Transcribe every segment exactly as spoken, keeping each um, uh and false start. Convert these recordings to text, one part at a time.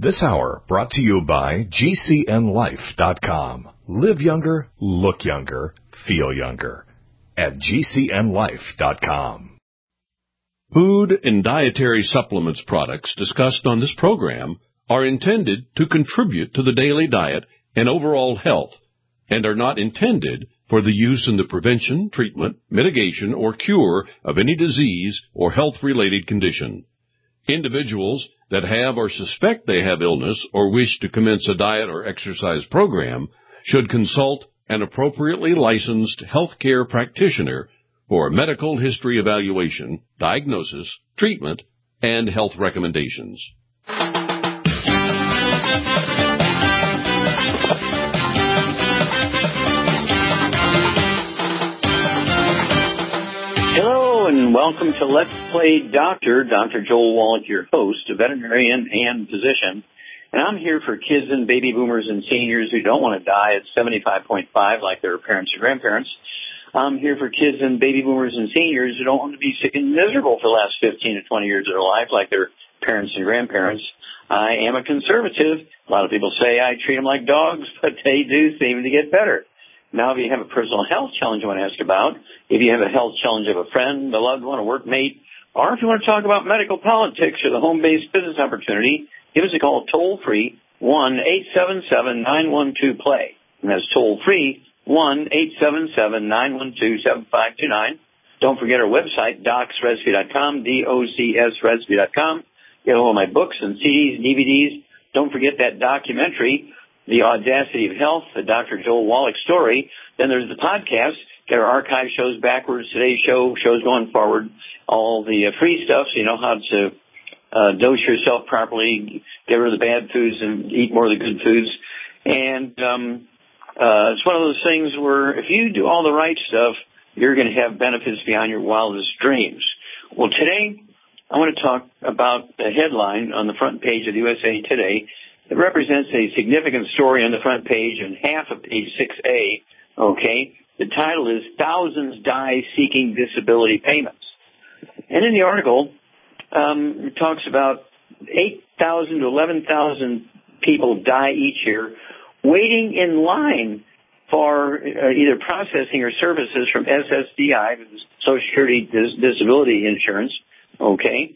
This hour brought to you by G C N life dot com. Live younger, look younger, feel younger at G C N life dot com. Food and dietary supplements products discussed on this program are intended to contribute to the daily diet and overall health and are not intended for the use in the prevention, treatment, mitigation, or cure of any disease or health-related condition. Individuals that have or suspect they have illness or wish to commence a diet or exercise program should consult an appropriately licensed healthcare practitioner for a medical history evaluation, diagnosis, treatment, and health recommendations. Hello and welcome to Let's Play Doctor. Doctor Joel Wallach, your host, a veterinarian and physician. And I'm here for kids and baby boomers and seniors who don't want to die at seventy-five point five like their parents or grandparents. I'm here for kids and baby boomers and seniors who don't want to be sick and miserable for the last fifteen to twenty years of their life like their parents and grandparents. I am a conservative. A lot of people say I treat them like dogs, but they do seem to get better. Now, if you have a personal health challenge you want to ask about, if you have a health challenge of a friend, a loved one, a workmate, or if you want to talk about medical politics or the home-based business opportunity, give us a call toll-free, one eight seven seven, nine one two, play. And that's toll-free, one eight seven seven, nine one two, seven five two nine. Don't forget our website, docs rescue dot com, D O C S rescue dot com. Get all of my books and C Ds, D V Ds. Don't forget that documentary, The Audacity of Health, the Doctor Joel Wallach story. Then there's the podcast. Get our archive shows backwards, today's show, shows going forward, all the uh, free stuff so you know how to uh, dose yourself properly, get rid of the bad foods and eat more of the good foods. And um, uh, it's one of those things where if you do all the right stuff, you're going to have benefits beyond your wildest dreams. Well, today I want to talk about the headline on the front page of the U S A Today. It represents a significant story on the front page and half of page six A, okay? The title is Thousands Die Seeking Disability Payments. And in the article, um, it talks about eight thousand to eleven thousand people die each year waiting in line for uh, either processing or services from S S D I, Social Security Dis- Disability Insurance, okay?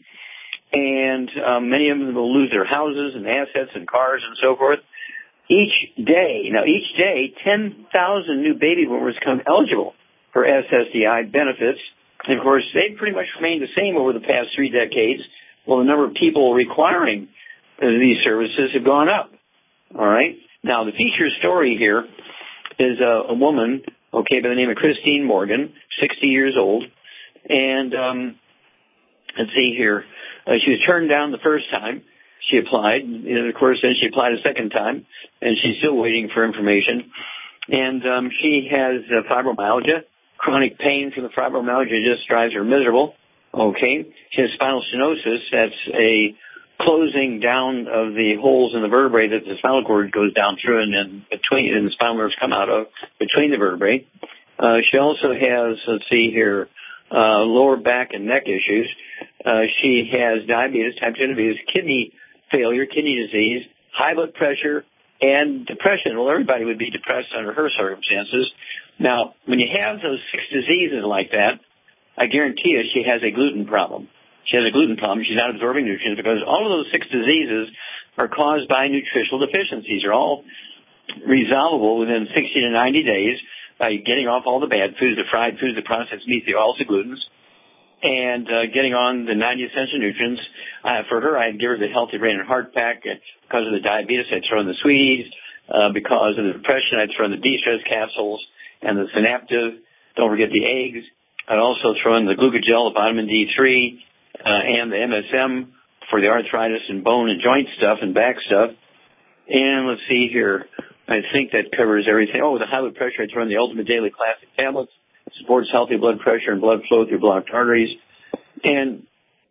And um, many of them will lose their houses and assets and cars and so forth. Each day, now each day, ten thousand new baby boomers come eligible for S S D I benefits. And of course, they've pretty much remained the same over the past three decades. Well, the number of people requiring these services have gone up. All right. Now, the feature story here is a, a woman, okay, by the name of Christine Morgan, sixty years old. And um, let's see here. Uh, she was turned down the first time she applied, and of course, then she applied a second time, and she's still waiting for information. And um, she has uh, fibromyalgia, chronic pain from the fibromyalgia just drives her miserable. Okay, she has spinal stenosis. That's a closing down of the holes in the vertebrae that the spinal cord goes down through, and then between, and the spinal nerves come out of between the vertebrae. Uh, she also has, let's see here, uh, lower back and neck issues. Uh, she has diabetes, type two diabetes, kidney failure, kidney disease, high blood pressure, and depression. Well, everybody would be depressed under her circumstances. Now, when you have those six diseases like that, I guarantee you she has a gluten problem. She has a gluten problem. She's not absorbing nutrients because all of those six diseases are caused by nutritional deficiencies. They're all resolvable within sixty to ninety days by getting off all the bad foods, the fried foods, the processed meats, the oils, the glutens, and uh, getting on the ninety essential nutrients. Uh, for her, I'd give her the Healthy Brain and Heart Pack. Because of the diabetes, I'd throw in the Sweeties. Uh, because of the depression, I'd throw in the De-Stress capsules and the Synaptive. Don't forget the eggs. I'd also throw in the Glucogel, the vitamin D three, uh, and the M S M for the arthritis and bone and joint stuff and back stuff. And let's see here. I think that covers everything. Oh, the high blood pressure, I'd throw in the Ultimate Daily Classic tablets. Supports healthy blood pressure and blood flow through blocked arteries, and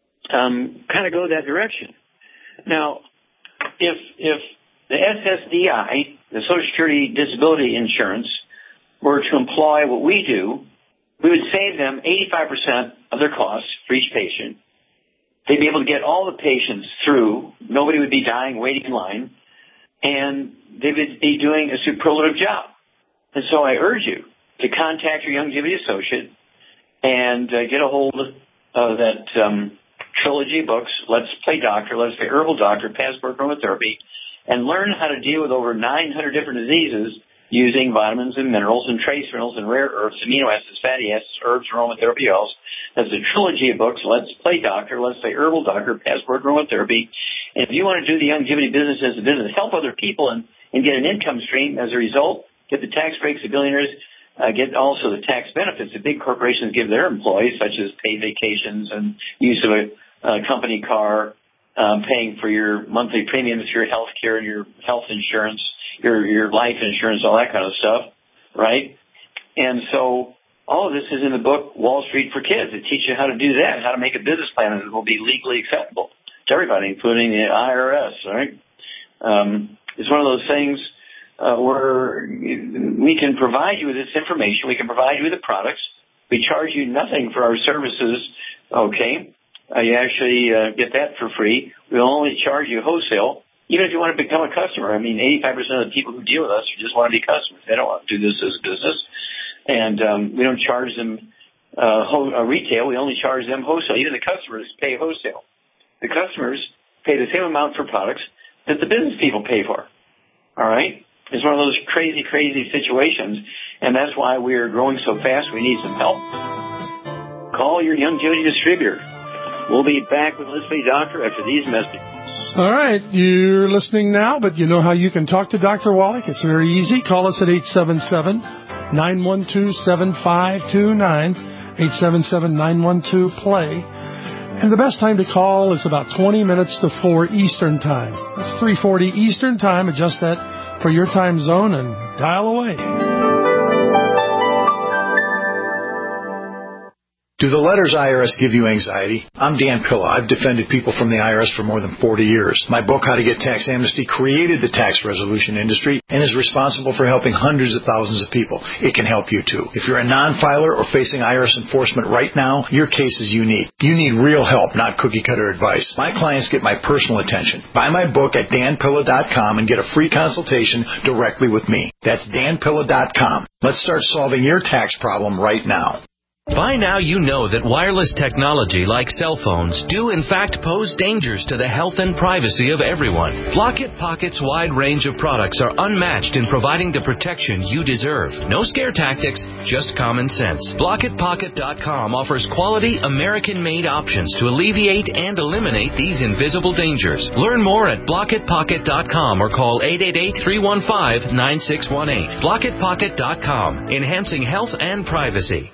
um, kind of go that direction. Now, if if the S S D I, the Social Security Disability Insurance, were to employ what we do, we would save them eighty-five percent of their costs for each patient, they'd be able to get all the patients through. Nobody would be dying waiting in line, and they would be doing a superlative job. And so I urge you to contact your Youngevity associate and uh, get a hold of uh, that um, trilogy of books, Let's Play Doctor, Let's Play Herbal Doctor, Passport Aromatherapy, and learn how to deal with over nine hundred different diseases using vitamins and minerals and trace minerals and rare earths, amino acids, fatty acids, herbs, aromatherapy oils. That's a trilogy of books, Let's Play Doctor, Let's Play Herbal Doctor, Passport Aromatherapy. And if you want to do the Youngevity business as a business, help other people and, and get an income stream as a result, get the tax breaks of billionaires, uh, get also the tax benefits that big corporations give their employees, such as paid vacations and use of a uh, company car, um, paying for your monthly premiums, your health care and your health insurance, your your life insurance, all that kind of stuff, right? And so all of this is in the book Wall Street for Kids. It teaches you how to do that, how to make a business plan that will be legally acceptable to everybody, including the I R S, right? Um, it's one of those things uh, where we can provide you with this information. We can provide you with the products. We charge you nothing for our services, okay? Uh, you actually uh, get that for free. We'll only charge you wholesale. Even if you want to become a customer, I mean, eighty-five percent of the people who deal with us just want to be customers. They don't want to do this as a business. And um, we don't charge them uh, ho- uh, retail. We only charge them wholesale. Even the customers pay wholesale. The customers pay the same amount for products that the business people pay for. All right? It's one of those crazy, crazy situations, and that's why we are growing so fast. We need some help. Call your Youngevity distributor. We'll be back with Let's Play Doctor after these messages. All right, you're listening now, but you know how you can talk to Doctor Wallach. It's very easy. Call us at eight seven seven, nine one two, seven five two nine, eight seven seven, nine one two, play. And the best time to call is about twenty minutes to four Eastern Time. That's three forty Eastern Time. Adjust that for your time zone and dial away. Do the letters I R S give you anxiety? I'm Dan Pilla. I've defended people from the I R S for more than forty years. My book, How to Get Tax Amnesty, created the tax resolution industry and is responsible for helping hundreds of thousands of people. It can help you, too. If you're a non-filer or facing I R S enforcement right now, your case is unique. You need real help, not cookie-cutter advice. My clients get my personal attention. Buy my book at dan pilla dot com and get a free consultation directly with me. That's dan pilla dot com. Let's start solving your tax problem right now. By now you know that wireless technology like cell phones do in fact pose dangers to the health and privacy of everyone. Blockit Pocket's wide range of products are unmatched in providing the protection you deserve. No scare tactics, just common sense. Blockit Pocket dot com offers quality American-made options to alleviate and eliminate these invisible dangers. Learn more at Blockit Pocket dot com or call eight eight eight, three one five, nine six one eight. Blockit Pocket dot com, enhancing health and privacy.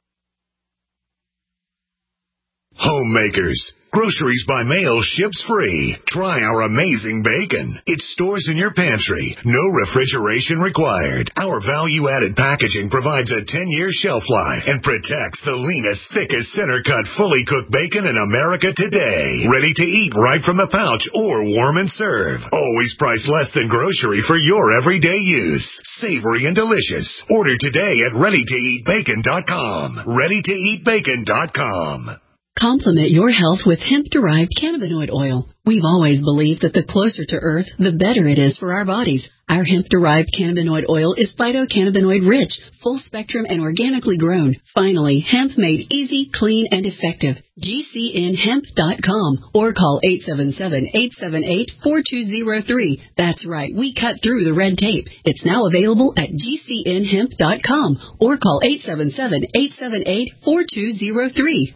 Homemakers. Groceries by mail ships free. Try our amazing bacon. It stores in your pantry. No refrigeration required. Our value-added packaging provides a ten-year shelf life and protects the leanest, thickest, center-cut, fully cooked bacon in America today. Ready to eat right from the pouch or warm and serve. Always priced less than grocery for your everyday use. Savory and delicious. Order today at ready to eat bacon dot com. ready to eat bacon dot com. Complement your health with hemp-derived cannabinoid oil. We've always believed that the closer to Earth, the better it is for our bodies. Our hemp-derived cannabinoid oil is phytocannabinoid-rich, full-spectrum, and organically grown. Finally, hemp made easy, clean, and effective. G C N hemp dot com or call eight seven seven, eight seven eight, four two zero three. That's right, we cut through the red tape. It's now available at G C N hemp dot com or call eight seven seven, eight seven eight, four two zero three.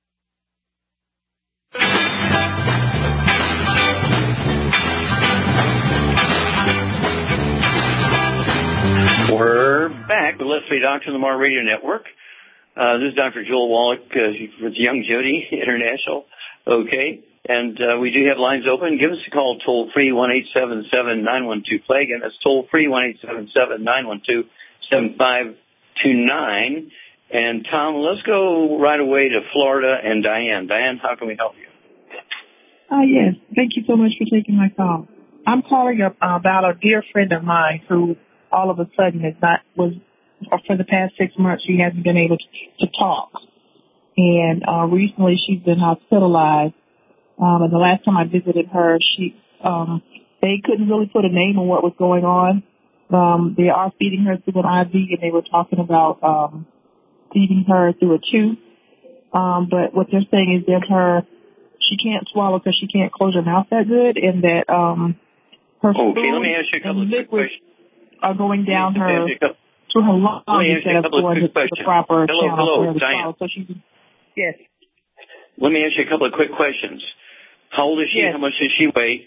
We're back with Let's Play Doctor on the Mar Radio Network. Uh, this is Doctor Joel Wallach uh, with Youngevity International. Okay, and uh, we do have lines open. Give us a call toll free one eight seven seven, nine one two, play. Again, that's toll free one eight seven seven, nine one two, seven five two nine. And Tom, let's go right away to Florida and Diane. Diane, how can we help you? Uh, yes, thank you so much for taking my call. I'm calling up uh, about a dear friend of mine who all of a sudden is not, was, or for the past six months, she hasn't been able to, to talk. And uh, recently she's been hospitalized Um, and the last time I visited her, she, um, they couldn't really put a name on what was going on. Um, they are feeding her through an I V, and they were talking about um, feeding her through a tube. Um, but what they're saying is that her, she can't swallow because she can't close her mouth that good, and that um, her okay, food let me ask you a couple and of quick liquids questions. are going down her Couple, to her lungs instead of going to the proper hello, channel hello, for her to Diane. swallow. So she's, yes. Let me ask you a couple of quick questions. How old is she? Yes. How much does she weigh?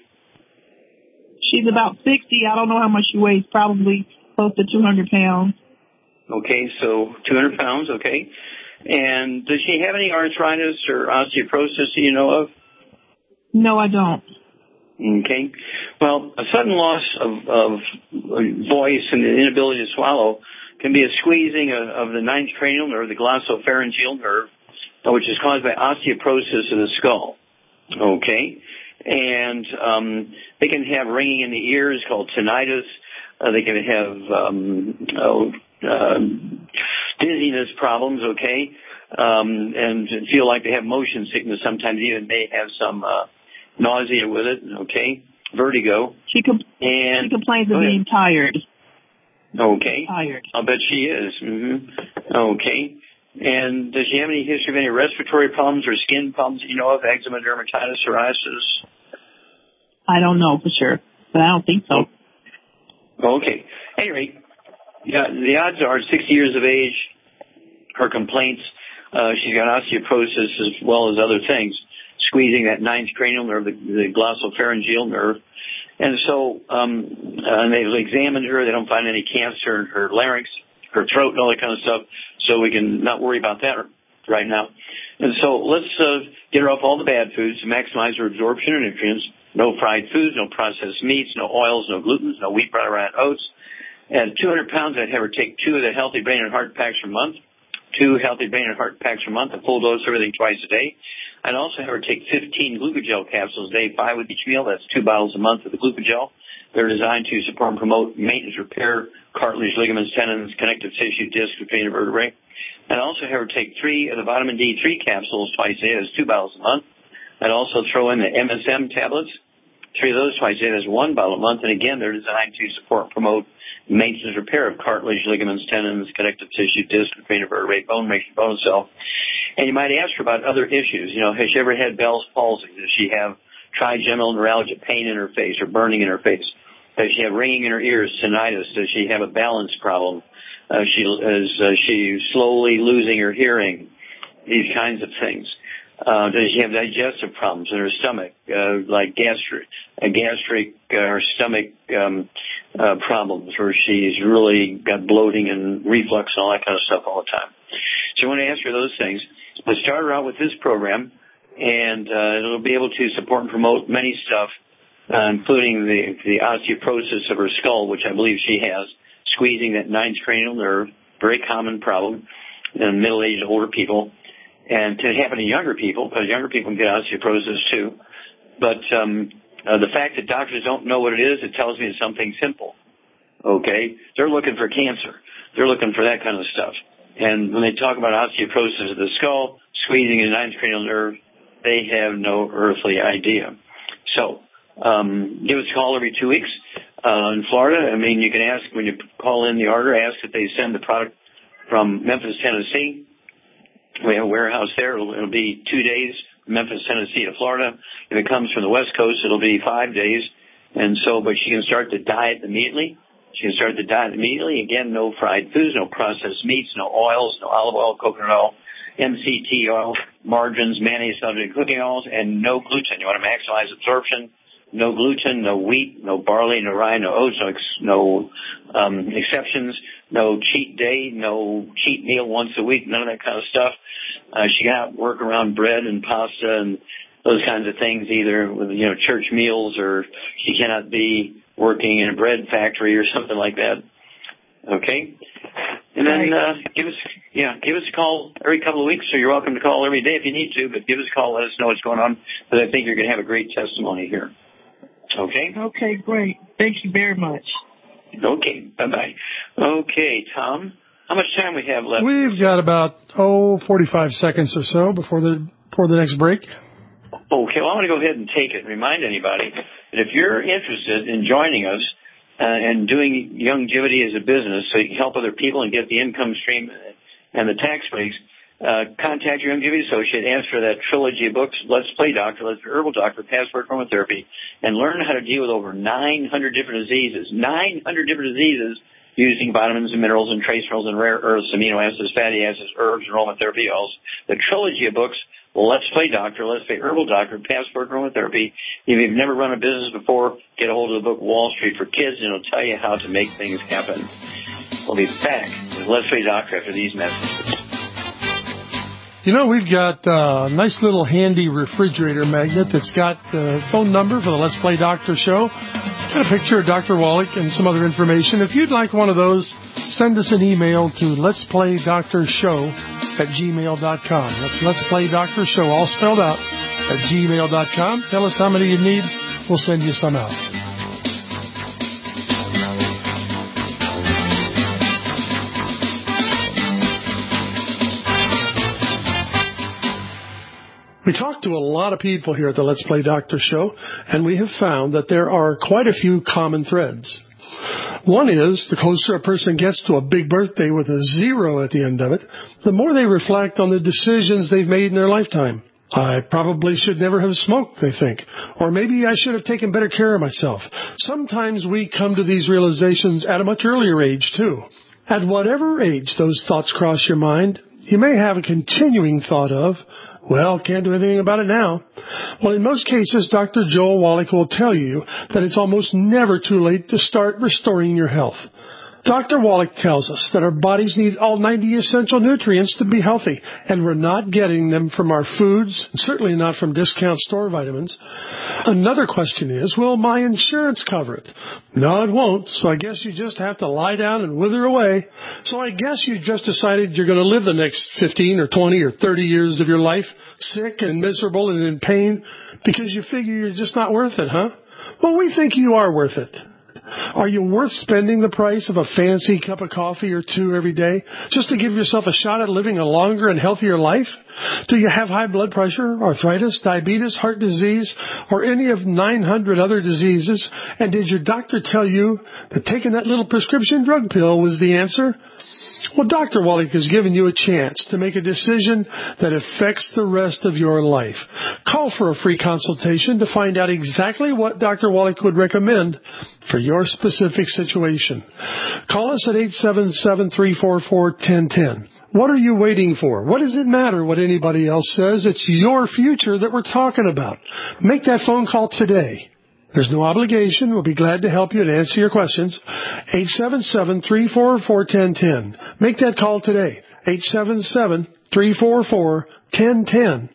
She's about sixty. I don't know how much she weighs. Probably close to two hundred pounds. Okay, so two hundred pounds, okay. And does she have any arthritis or osteoporosis that you know of? No, I don't. Okay. Well, a sudden loss of, of voice and the inability to swallow can be a squeezing of, of the ninth cranial nerve, the glossopharyngeal nerve, which is caused by osteoporosis of the skull. Okay. And um, they can have ringing in the ears called tinnitus. Uh, they can have um, oh, uh, dizziness problems, okay, um, and feel like they have motion sickness. Sometimes even may have some uh, nausea with it, okay, vertigo. She, com- and, she complains of being tired. Okay. Tired. I'll bet she is. Mm-hmm. Okay. And does she have any history of any respiratory problems or skin problems that you know of, eczema, dermatitis, psoriasis? I don't know for sure, but I don't think so. Okay. Anyway, yeah, the odds are sixty years of age, her complaints, uh, she's got osteoporosis as well as other things, squeezing that ninth cranial nerve, the, the glossopharyngeal nerve. And so, um, uh, and they've examined her. They don't find any cancer in her larynx, her throat, and all that kind of stuff. So we can not worry about that right now. And so let's uh, get her off all the bad foods to maximize her absorption of nutrients. No fried foods, no processed meats, no oils, no glutens, no wheat, brown, rye, oats. At two hundred pounds, I'd have her take two of the Healthy Brain and Heart Packs per month, two Healthy Brain and Heart Packs per month, a full dose of everything twice a day. I'd also have her take fifteen Glucogel capsules a day, five with each meal. That's two bottles a month of the Glucogel. They're designed to support and promote maintenance, repair, cartilage, ligaments, tendons, connective tissue, discs, between the vertebrae. I'd also have her take three of the vitamin D three capsules twice a day. That's two bottles a month. I'd also throw in the M S M tablets, three of those twice a day. That's one bottle a month. And again, they're designed to support and promote maintenance, repair of cartilage, ligaments, tendons, connective tissue, disc, between the vertebrae, bone matrix, bone cell. And you might ask her about other issues. You know, has she ever had Bell's palsy? Does she have trigeminal neuralgia, pain in her face or burning in her face? Does she have ringing in her ears, tinnitus? Does she have a balance problem? Uh, she is uh, she slowly losing her hearing? These kinds of things. Uh, does she have digestive problems in her stomach, uh, like gastric, uh, gastric uh, or stomach um, uh, problems, where she's really got bloating and reflux and all that kind of stuff all the time? So I want to ask her those things. Let's start her out with this program, and uh, it'll be able to support and promote many stuff, uh, including the, the osteoporosis of her skull, which I believe she has, squeezing that ninth cranial nerve, very common problem in middle-aged older people, and can happen in younger people, because younger people can get osteoporosis too. But um, uh, the fact that doctors don't know what it is, it tells me it's something simple. Okay? They're looking for cancer. They're looking for that kind of stuff. And when they talk about osteoporosis of the skull, squeezing the ninth cranial nerve, they have no earthly idea. So um, give us a call every two weeks. Uh, in Florida, I mean, you can ask, when you call in the order, ask if they send the product from Memphis, Tennessee. We have a warehouse there. It'll, it'll be two days, Memphis, Tennessee to Florida. If it comes from the West Coast, it'll be five days. And so, but she can start the diet immediately. She can start the diet immediately. Again, no fried foods, no processed meats, no oils, no olive oil, coconut oil, M C T oil, margarines, mayonnaise, substitute cooking oils, and no gluten. You want to maximize absorption. No gluten, no wheat, no barley, no rye, no oats, no, ex- no um, exceptions, no cheat day, no cheat meal once a week, none of that kind of stuff. Uh, she cannot work around bread and pasta and those kinds of things, either with, you know, church meals, or she cannot be working in a bread factory or something like that. Okay? And then uh, give us, yeah, give us a call every couple of weeks. So you're welcome to call every day if you need to, but give us a call, let us know what's going on, because I think you're going to have a great testimony here. Okay? Okay, great. Thank you very much. Okay, bye-bye. Okay, Tom, how much time we have left? We've got about, oh, forty-five seconds or so before the before the next break. Okay, well, I'm going to go ahead and take it and remind anybody that if you're interested in joining us uh, and doing longevity as a business so you can help other people and get the income stream and the tax breaks, uh, contact your longevity associate, ask for that trilogy of books, Let's Play Doctor, Let's Play Herbal Doctor, Passport Aromatherapy, and learn how to deal with over nine hundred different diseases, nine hundred different diseases using vitamins and minerals and trace minerals and rare earths, amino acids, fatty acids, herbs, and aromatherapy oils. The trilogy of books, Let's Play Doctor, Let's Play Herbal Doctor, Passport Aromatherapy. If you've never run a business before, get a hold of the book Wall Street for Kids, and it'll tell you how to make things happen. We'll be back with Let's Play Doctor after these messages. You know, we've got a nice little handy refrigerator magnet that's got the phone number for the Let's Play Doctor show, got a picture of Doctor Wallach and some other information. If you'd like one of those, send us an email to let's play doctor show at gmail dot com. That's let's play doctor show, all spelled out, at gmail dot com. Tell us how many you need. We'll send you some out. We talk to a lot of people here at the Let's Play Doctor show, and we have found that there are quite a few common threads. One is, the closer a person gets to a big birthday with a zero at the end of it, the more they reflect on the decisions they've made in their lifetime. I probably should never have smoked, they think. Or maybe I should have taken better care of myself. Sometimes we come to these realizations at a much earlier age, too. At whatever age those thoughts cross your mind, you may have a continuing thought of, well, can't do anything about it now. Well, in most cases, Doctor Joel Wallach will tell you that it's almost never too late to start restoring your health. Doctor Wallach tells us that our bodies need all ninety essential nutrients to be healthy, and we're not getting them from our foods, certainly not from discount store vitamins. Another question is, will my insurance cover it? No, it won't, so I guess you just have to lie down and wither away. So I guess you just decided you're going to live the next fifteen or twenty or thirty years of your life sick and miserable and in pain because you figure you're just not worth it, huh? Well, we think you are worth it. Are you worth spending the price of a fancy cup of coffee or two every day just to give yourself a shot at living a longer and healthier life? Do you have high blood pressure, arthritis, diabetes, heart disease, or any of nine hundred other diseases? And did your doctor tell you that taking that little prescription drug pill was the answer? Well, Doctor Wallach has given you a chance to make a decision that affects the rest of your life. Call for a free consultation to find out exactly what Doctor Wallach would recommend for your specific situation. Call us at eight seven seven, three four four, one zero one zero. What are you waiting for? What does it matter what anybody else says? It's your future that we're talking about. Make that phone call today. There's no obligation. We'll be glad to help you and answer your questions. eight seven seven, three four four, one zero one zero. Make that call today. eight seven seven, three four four, one zero one zero.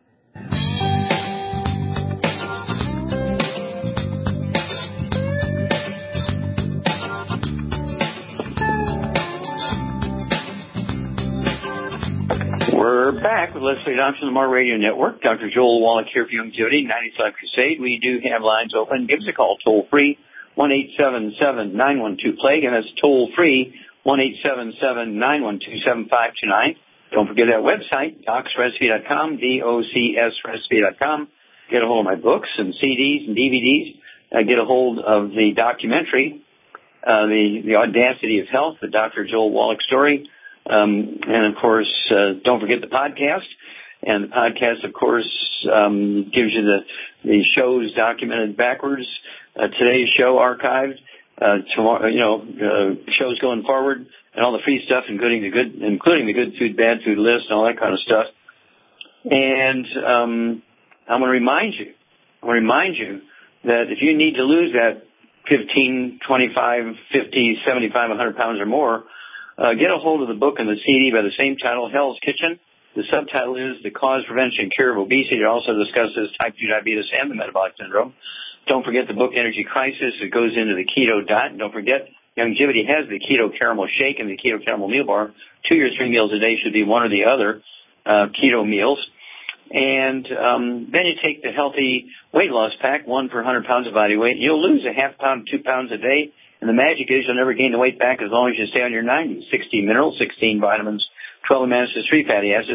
We're back with Let's Play Doctor on the More Radio Network. Doctor Joel Wallach here for Longevity, ninety-five Crusade. We do have lines open. Give us a call, toll free, one eight seven seven, nine one two, plague, and that's toll free, one eight seven seven, nine one two, seven five two nine. Don't forget that website, docs recipe dot com, D O C S recipe dot com. Get a hold of my books and C Ds and D V Ds. Uh, get a hold of the documentary, uh, the, the Audacity of Health, the Doctor Joel Wallach story. Um, and, of course, uh, don't forget the podcast. And the podcast, of course, um, gives you the, the shows documented backwards. Uh, today's show archived. Uh, tomorrow, you know, uh, shows going forward, and all the free stuff, including the good, including the good food, bad food list, and all that kind of stuff. And um, I'm going to remind you, I'm going to remind you that if you need to lose that fifteen, twenty-five, fifty, seventy-five, one hundred pounds or more, Uh, get a hold of the book and the C D by the same title, Hell's Kitchen. The subtitle is The Cause, Prevention, and Cure of Obesity. It also discusses type two diabetes and the metabolic syndrome. Don't forget the book, Energy Crisis. It goes into the keto diet. And don't forget, Longevity has the keto caramel shake and the keto caramel meal bar. Two or three meals a day should be one or the other uh, keto meals. And um, then you take the healthy weight loss pack, one per one hundred pounds of body weight. You'll lose a half pound, two pounds a day. And the magic is you'll never gain the weight back as long as you stay on your ninety. sixteen minerals, sixteen vitamins, twelve amino acids, three fatty acids,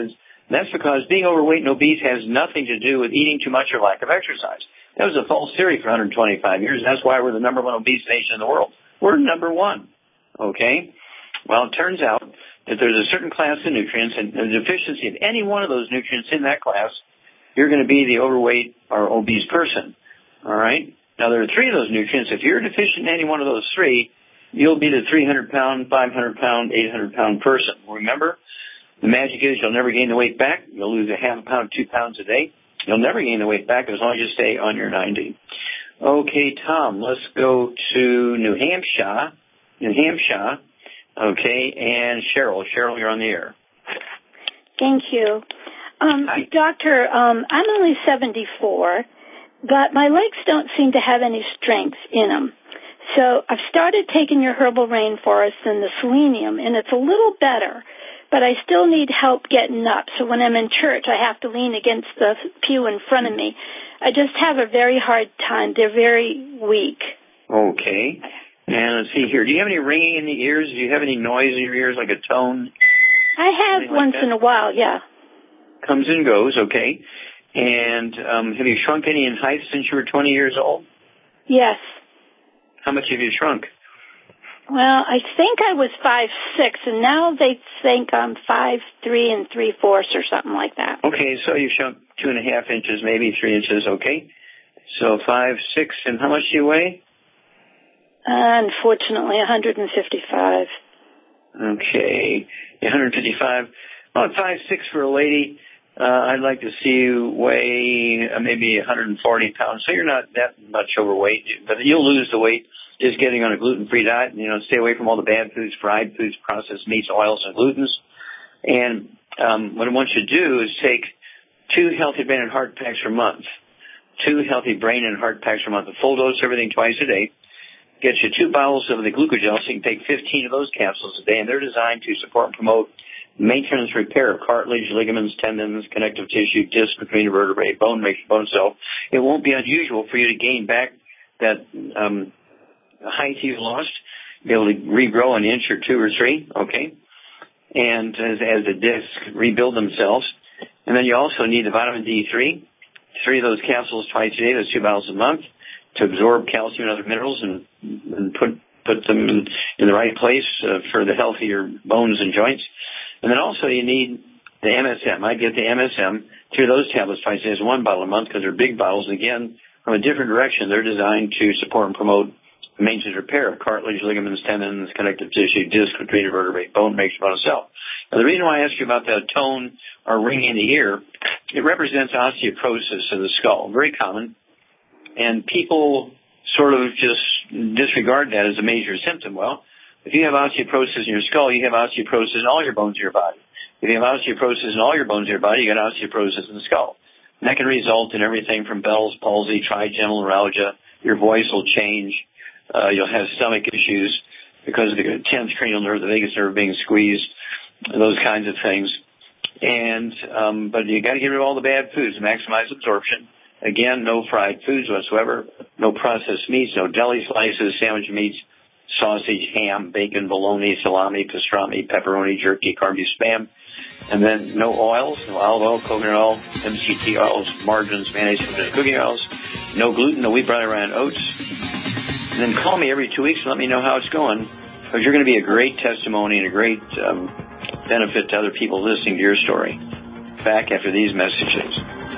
And that's because being overweight and obese has nothing to do with eating too much or lack of exercise. That was a false theory for one hundred twenty-five years. That's why we're the number one obese nation in the world. We're number one. Okay? Well, it turns out that there's a certain class of nutrients, and the deficiency of any one of those nutrients in that class, you're going to be the overweight or obese person. All right? Now, there are three of those nutrients. If you're deficient in any one of those three, you'll be the three hundred pound, five hundred pound, eight hundred pound person. Remember, the magic is you'll never gain the weight back. You'll lose a half a pound, two pounds a day. You'll never gain the weight back as long as you stay on your ninety. Okay, Tom, let's go to New Hampshire. New Hampshire. Okay, and Cheryl. Cheryl, you're on the air. Thank you. Um, doctor, um, I'm only seventy-four, but my legs don't seem to have any strength in them. So I've started taking your herbal rainforest and the selenium, and it's a little better, but I still need help getting up. So when I'm in church, I have to lean against the pew in front of me. I just have a very hard time. They're very weak. Okay. And let's see here. Do you have any ringing in the ears? Do you have any noise in your ears, like a tone? I have Something once like in a while, yeah. Comes and goes, okay. And um, have you shrunk any in height since you were twenty years old? Yes. How much have you shrunk? Well, I think I was five six, and now they think I'm five three and three fourths or something like that. Okay, so you shrunk two and a half inches, maybe three inches, okay. So five six, and how much do you weigh? Unfortunately, one hundred fifty-five. Okay, one hundred fifty-five. Well, at five six for a lady, uh, I'd like to see you weigh uh, maybe one hundred forty pounds. So you're not that much overweight, but you'll lose the weight just getting on a gluten-free diet. You know, stay away from all the bad foods, fried foods, processed meats, oils, and glutens. And um, what I want you to do is take two healthy brain and heart packs per month, two healthy brain and heart packs per month, a full dose, everything twice a day. Get you two bottles of the glucogel, so you can take fifteen of those capsules a day, and they're designed to support and promote maintenance repair of cartilage, ligaments, tendons, connective tissue, disc between the vertebrae, bone makes bone cell. It won't be unusual for you to gain back that um, height you've lost, be able to regrow an inch or two or three, okay? And as, as the discs rebuild themselves. And then you also need the vitamin D three, three of those capsules twice a day, those two bottles a month, to absorb calcium and other minerals and, and put put them in, in the right place uh, for the healthier bones and joints. And then also you need the M S M. I get the M S M, three of those tablets twice a day, one bottle a month because they're big bottles. And again, from a different direction, they're designed to support and promote maintenance repair of cartilage, ligaments, tendons, connective tissue, disc between the vertebrae, bone makes bone cell. Now, the reason why I asked you about the tone or ring in the ear, it represents osteoporosis of the skull, very common. And people sort of just disregard that as a major symptom. Well, if you have osteoporosis in your skull, you have osteoporosis in all your bones of your body. If you have osteoporosis in all your bones of your body, you got osteoporosis in the skull. And that can result in everything from Bell's palsy, trigeminal neuralgia. Your voice will change. Uh, you'll have stomach issues because of the tenth cranial nerve, the vagus nerve being squeezed, those kinds of things. And um, but you got to get rid of all the bad foods, maximize absorption. Again, no fried foods whatsoever, no processed meats, no deli slices, sandwich meats, sausage, ham, bacon, bologna, salami, pastrami, pepperoni, jerky, carby, spam. And then no oils, no olive oil, coconut oil, M C T oils, margarines, mayonnaise, and cooking oils. No gluten, no wheat, barley, rye, and oats. And then call me every two weeks and let me know how it's going, because you're going to be a great testimony and a great um, benefit to other people listening to your story. Back after these messages.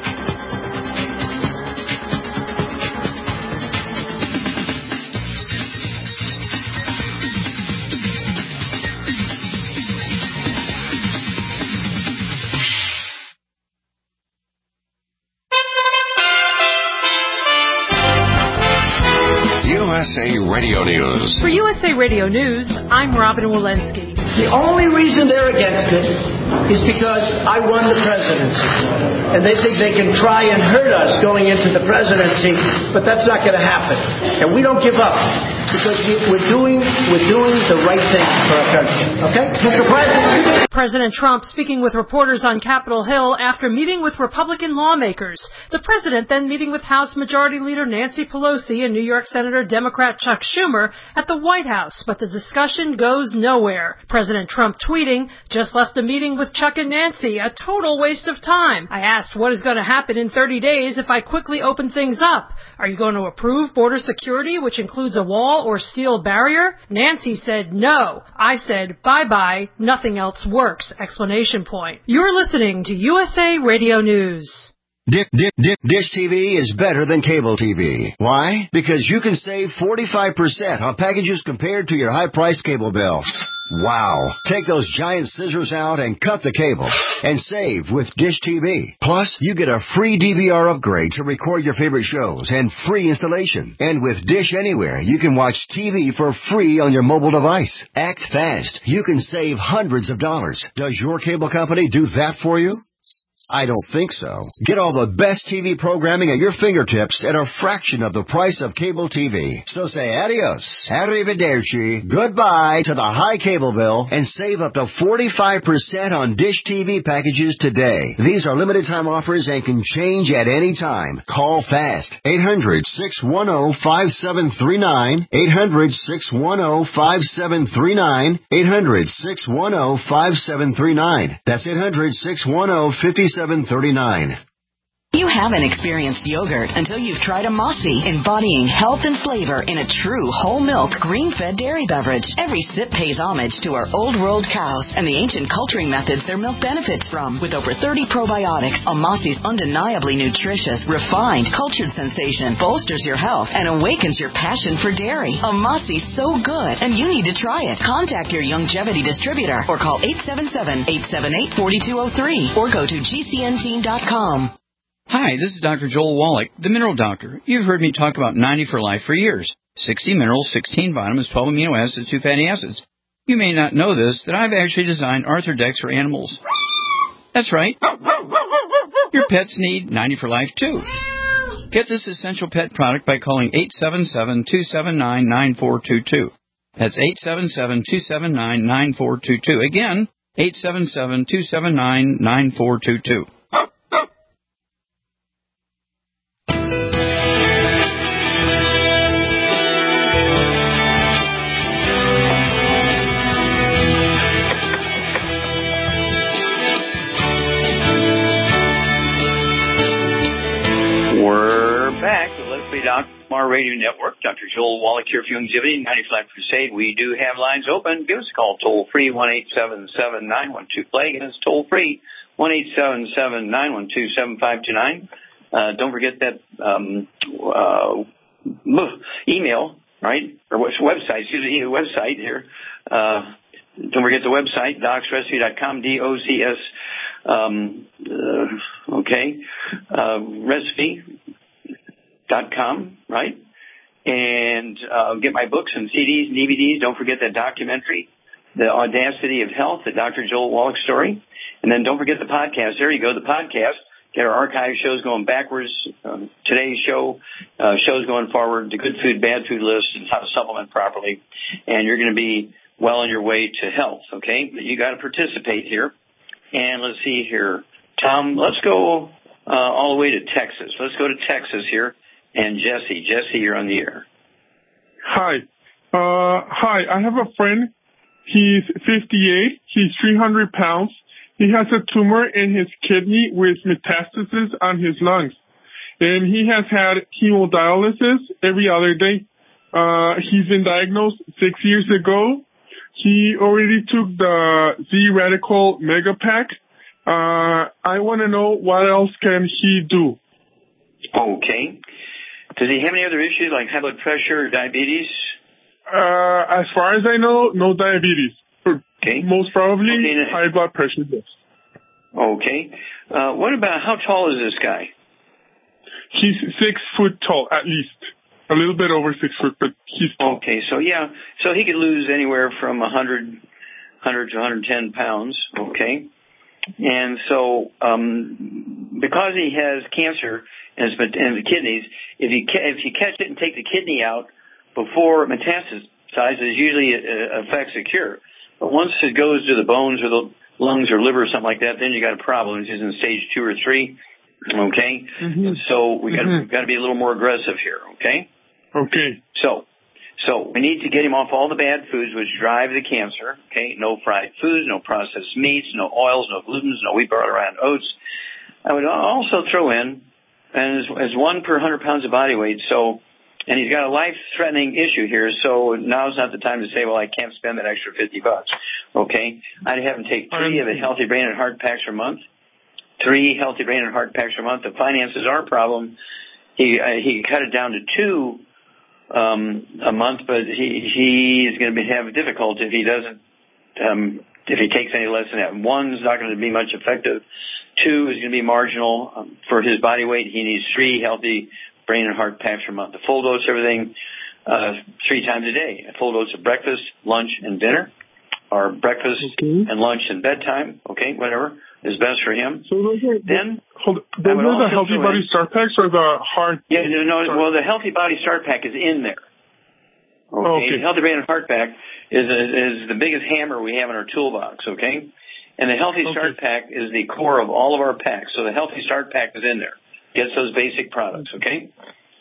U S A Radio News. For U S A Radio News, I'm Robin Walensky. The only reason they're against it is because I won the presidency. And they think they can try and hurt us going into the presidency, but that's not going to happen. And we don't give up because we're doing, we're doing the right thing for our country. Okay? Mister President. President Trump speaking with reporters on Capitol Hill after meeting with Republican lawmakers. The president then meeting with House Majority Leader Nancy Pelosi and New York Senator Democrat Chuck Schumer at the White House, but the discussion goes nowhere. President Trump tweeting, "Just left a meeting with Chuck and Nancy, a total waste of time. I asked what is going to happen in thirty days if I quickly open things up. Are you going to approve border security, which includes a wall or steel barrier?" Nancy said no. I said, bye-bye, nothing else works, exclamation point. You're listening to U S A Radio News. Dish, Dish, Dish T V is better than cable T V. Why? Because you can save forty-five percent on packages compared to your high-priced cable bill. Wow. Take those giant scissors out and cut the cable and save with Dish T V. Plus, you get a free D V R upgrade to record your favorite shows and free installation. And with Dish Anywhere, you can watch T V for free on your mobile device. Act fast. You can save hundreds of dollars. Does your cable company do that for you? I don't think so. Get all the best T V programming at your fingertips at a fraction of the price of cable T V. So say adios, arrivederci, goodbye to the high cable bill and save up to forty-five percent on Dish T V packages today. These are limited time offers and can change at any time. Call fast. eight hundred, six one zero, five seven three nine. eight hundred, six one zero, five seven three nine. eight hundred, six one zero, five seven three nine. That's eight hundred, six one zero, five seven three nine. You haven't experienced yogurt until you've tried a Mossy, embodying health and flavor in a true whole milk, green-fed dairy beverage. Every sip pays homage to our old-world cows and the ancient culturing methods their milk benefits from. With over thirty probiotics, a Mossy's undeniably nutritious, refined, cultured sensation bolsters your health and awakens your passion for dairy. A Mossy's so good, and you need to try it. Contact your Youngevity distributor or call eight seven seven, eight seven eight, four two zero three or go to G C N team dot com. Hi, this is Doctor Joel Wallach, the Mineral Doctor. You've heard me talk about ninety for Life for years. sixty minerals, sixteen vitamins, twelve amino acids, two fatty acids. You may not know this, that I've actually designed Arthrodex for animals. That's right. Your pets need ninety for Life, too. Get this essential pet product by calling eight seven seven, two seven nine, nine four two two. That's eight seven seven, two seven nine, nine four two two. Again, eight seven seven, two seven nine, nine four two two. We're back with Let's Play Doctor from our radio network. Doctor Joel Wallach here for Youngevity, ninety-five Crusade. We do have lines open. Give us a call toll free, one eight seven seven, nine one two, play. Again, it's toll free, one eight seven seven, nine one two, seven five two nine. Uh, don't forget that um, uh, email, right? Or website, excuse me, website here. Uh, don't forget the website, docs recipe dot com, D O C S. Um, uh, okay, uh, recipe dot com, right? And uh, get my books and C Ds and D V Ds. Don't forget that documentary, The Audacity of Health, the Doctor Joel Wallach story. And then don't forget the podcast. There you go, the podcast. Get our archive shows going backwards. Um, today's show, uh, shows going forward, the good food, bad food list, and how to supplement properly. And you're going to be well on your way to health, okay? But you got to participate here. And let's see here. Tom, let's go uh, all the way to Texas. Let's go to Texas here. And Jesse. Jesse, you're on the air. Hi. Uh, hi, I have a friend. He's fifty-eight. He's three hundred pounds. He has a tumor in his kidney with metastasis on his lungs. And he has had hemodialysis every other day. Uh, he's been diagnosed six years ago. He already took the Z-Radical Mega Pack. Uh, I want to know what else can he do. Okay. Does he have any other issues like high blood pressure or diabetes? Uh, as far as I know, no diabetes. Okay. Most probably okay. high blood pressure. Yes. Okay. Uh, what about, how tall is this guy? He's six foot tall, at least. A little bit over six foot, but he's tall. Okay, so yeah, so he could lose anywhere from one hundred, one hundred to one hundred ten pounds, okay? And so, um, because he has cancer in his, in the kidneys, if you, ca- if you catch it and take the kidney out before it metastasizes, it usually uh, affects the cure. But once it goes to the bones or the lungs or liver or something like that, then you got a problem. He's in stage two or three. Okay, mm-hmm. and so we got mm-hmm. got to be a little more aggressive here. Okay. Okay. So, so we need to get him off all the bad foods which drive the cancer. Okay, no fried foods, no processed meats, no oils, no glutens, no wheat, barley, rye, and oats. I would also throw in, and as, as one per hundred pounds of body weight. So, and he's got a life-threatening issue here. So now's not the time to say, well, I can't spend that extra fifty bucks. Okay, I'd have him take three of the Healthy Brain and Heart packs per month. Three Healthy Brain and Heart packs per month. The finances are a problem. He uh, he cut it down to two um, a month, but he he is going to be, have difficulty if he doesn't um, if he takes any less than that. One's not going to be much effective. Two is going to be marginal um, for his body weight. He needs three Healthy Brain and Heart packs per month. The full dose, everything uh, three times a day. A full dose of breakfast, lunch, and dinner, or breakfast okay. and lunch and bedtime. Okay, whatever is best for him. So those are then hold, those are the Healthy Body Start Packs or the Heart? Yeah, no, no. Well, the Healthy Body Start Pack is in there. Okay, oh, okay. The Healthy Brain and Heart Pack is a, is the biggest hammer we have in our toolbox. Okay, and the Healthy okay. Start Pack is the core of all of our packs. So the Healthy Start Pack is in there. Gets those basic products. Okay,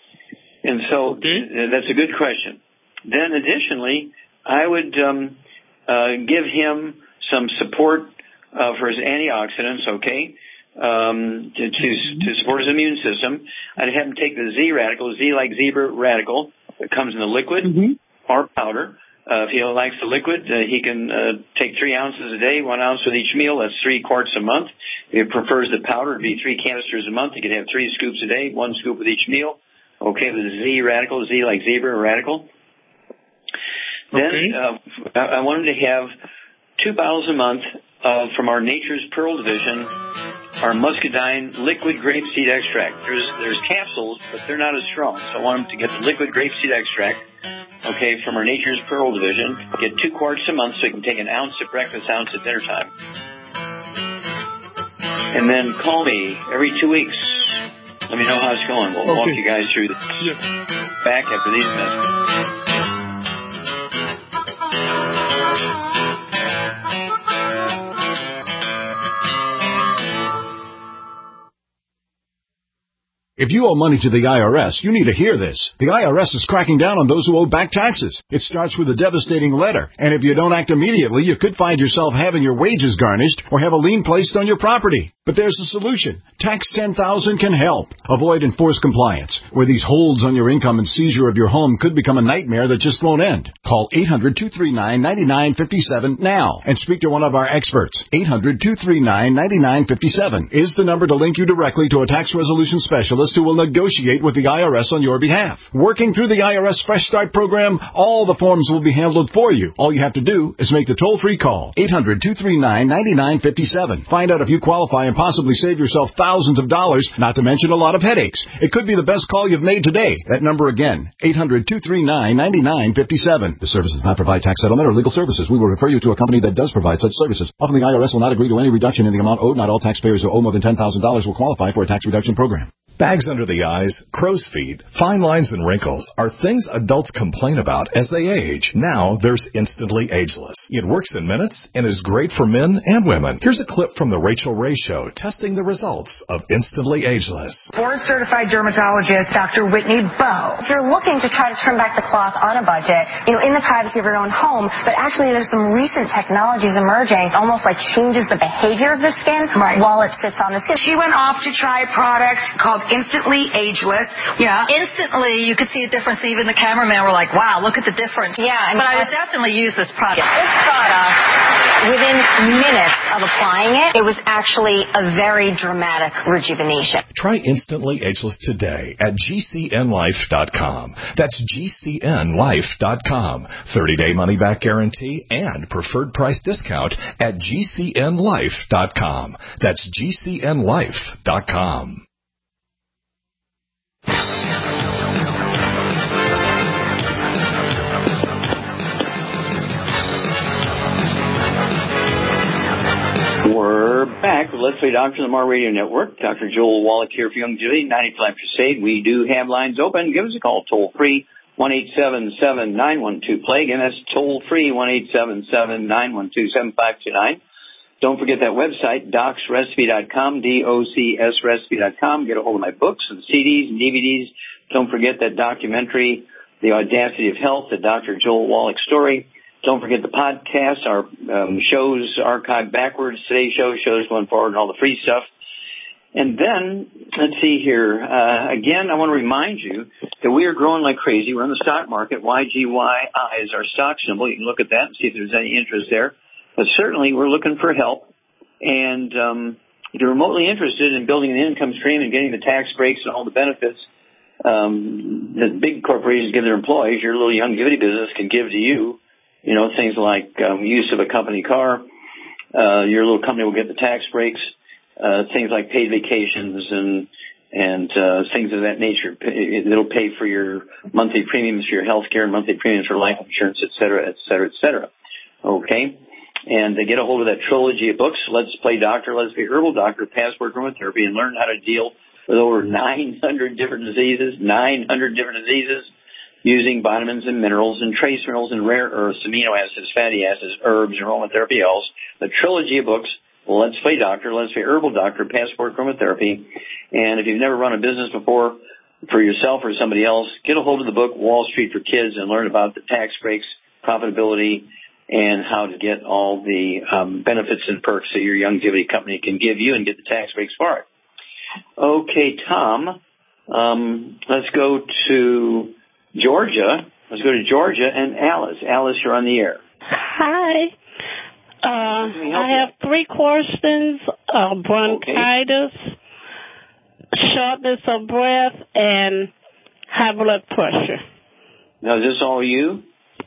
and so okay. that's a good question. Then additionally, I would um, uh, give him some support. Uh, for his antioxidants, okay, um, to, to to support his immune system. I'd have him take the Z radical, Z like zebra radical, that comes in the liquid mm-hmm. or powder. Uh, if he likes the liquid, uh, he can uh, take three ounces a day, one ounce with each meal. That's three quarts a month. If he prefers the powder, it'd be three canisters a month. He could have three scoops a day, one scoop with each meal. Okay, with the Z radical, Z like zebra radical. Okay. Then uh, I, I want him to have two bottles a month. Uh, from our Nature's Pearl division, our muscadine liquid grapeseed extract. There's there's capsules, but they're not as strong. So I want them to get the liquid grapeseed extract, okay, from our Nature's Pearl division. Get two quarts a month so you can take an ounce at breakfast, ounce at dinner time. And then call me every two weeks. Let me know how it's going. We'll okay. walk you guys through this. Yes. Back after these messages. If you owe money to the I R S, you need to hear this. The I R S is cracking down on those who owe back taxes. It starts with a devastating letter, and if you don't act immediately, you could find yourself having your wages garnished or have a lien placed on your property. But there's a solution. Tax ten thousand can help. Avoid enforced compliance, where these holds on your income and seizure of your home could become a nightmare that just won't end. Call eight hundred, two three nine, nine nine five seven now and speak to one of our experts. eight hundred, two three nine, nine nine five seven is the number to link you directly to a tax resolution specialist who will negotiate with the I R S on your behalf. Working through the I R S Fresh Start program, all the forms will be handled for you. All you have to do is make the toll-free call. eight hundred, two three nine, nine nine five seven. Find out if you qualify and possibly save yourself thousands of dollars, not to mention a lot of headaches. It could be the best call you've made today. That number again, eight hundred, two three nine, nine nine five seven. The service does not provide tax settlement or legal services. We will refer you to a company that does provide such services. Often the I R S will not agree to any reduction in the amount owed. Not all taxpayers who owe more than ten thousand dollars will qualify for a tax reduction program. Bags under the eyes, crow's feet, fine lines and wrinkles are things adults complain about as they age. Now there's Instantly Ageless. It works in minutes and is great for men and women. Here's a clip from the Rachel Ray Show testing the results of Instantly Ageless. Board-certified dermatologist Doctor Whitney Bowe. If you're looking to try to trim back the cloth on a budget, you know, in the privacy of your own home, but actually there's some recent technologies emerging, almost like changes the behavior of the skin right. while it sits on the skin. She went off to try a product called Instantly Ageless. Yeah. Instantly, you could see a difference. Even the cameraman were like, wow, look at the difference. Yeah. And but I would definitely use this product. This product, within minutes of applying it, it was actually a very dramatic rejuvenation. Try Instantly Ageless today at G C N life dot com. That's G C N life dot com. thirty-day money-back guarantee and preferred price discount at G C N life dot com. That's G C N life dot com. We're back with Let's Play Doctor on the Mar Radio Network. Doctor Joel Wallach here for Youngevity, ninety-five Crusade. We do have lines open. Give us a call toll free, one eight seven seven, nine one two, play. Again, that's toll free, one eight seven seven, nine one two, seven five two nine. Don't forget that website, docs recipe dot com, D O C S recipe dot com. Get a hold of my books and C Ds and D V Ds. Don't forget that documentary, The Audacity of Health, the Doctor Joel Wallach story. Don't forget the podcast, our um, shows archived backwards, today's show, shows going forward, and all the free stuff. And then, let's see here. Uh, again, I want to remind you that we are growing like crazy. We're in the stock market. Y G Y I is our stock symbol. You can look at that and see if there's any interest there. But certainly, we're looking for help. And um, if you're remotely interested in building an income stream and getting the tax breaks and all the benefits um, that big corporations give their employees, your little longevity business can give to you. You know, things like um, use of a company car. Uh, your little company will get the tax breaks. Uh, things like paid vacations and and uh, things of that nature. It'll pay for your monthly premiums for your health care and monthly premiums for life insurance, et cetera, et cetera, et cetera. Okay? And they get a hold of that trilogy of books, Let's Play Doctor, Let's Be Herbal Doctor, Passport Aromatherapy, and learn how to deal with over nine hundred different diseases, nine hundred different diseases, using vitamins and minerals and trace minerals and rare earths, amino acids, fatty acids, herbs, and aromatherapy oils. The trilogy of books, Let's Play Doctor, Let's Be Herbal Doctor, Passport Aromatherapy. And if you've never run a business before for yourself or somebody else, get a hold of the book Wall Street for Kids and learn about the tax breaks, profitability, and how to get all the um, benefits and perks that your longevity company can give you and get the tax breaks for it. Okay, Tom, um, let's go to Georgia. Let's go to Georgia and Alice. Alice, you're on the air. Hi. Uh, I have three questions, uh, bronchitis, okay. Shortness of breath, and high blood pressure. Now, is this all you?